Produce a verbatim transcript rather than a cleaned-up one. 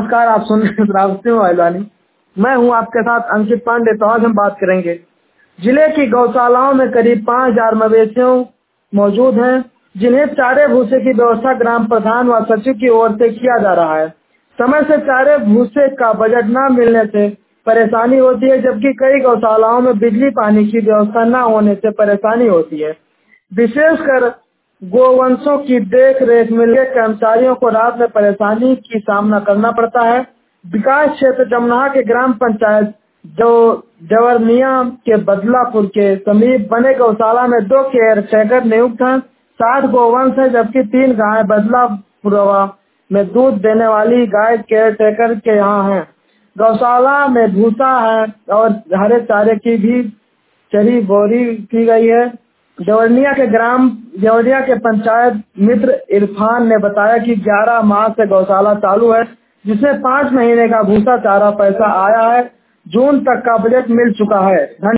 नमस्कार, आप सुन रहे हैं श्रावस्ती मोबाइल। मैं हूं आपके साथ अंकित पांडे। तो आज हम बात करेंगे जिले की गौशालाओं में करीब पाँच हजार मवेशियों मौजूद हैं, जिन्हें चारे भूसे की व्यवस्था ग्राम प्रधान व सचिव की ओर से किया जा रहा है। समय से चारे भूसे का बजट न मिलने से परेशानी होती है, जबकि कई गौशालाओं में बिजली पानी की व्यवस्था न होने से परेशानी होती है। विशेषकर गोवंशों की देख रेख में लगे कर्मचारियों को रात में परेशानी की सामना करना पड़ता है। विकास क्षेत्र जमनाहा के ग्राम पंचायत जो जवरनिया के बदलापुर के समीप बने गौशाला में दो केयर टेकर नियुक्त हैं। साठ गोवंश है, जबकि तीन गाय बदलापुरवा में दूध देने वाली गाय केयर टेकर के यहाँ है। गौशाला में भूसा है और हरे चारे की भी चरी बोरी की गई है। जवरनिया के ग्राम जवरनिया के पंचायत मित्र इरफान ने बताया कि ग्यारह माह से गौशाला चालू है, जिसमें पाँच महीने का भूसा चारा पैसा आया है। जून तक का बजट मिल चुका है।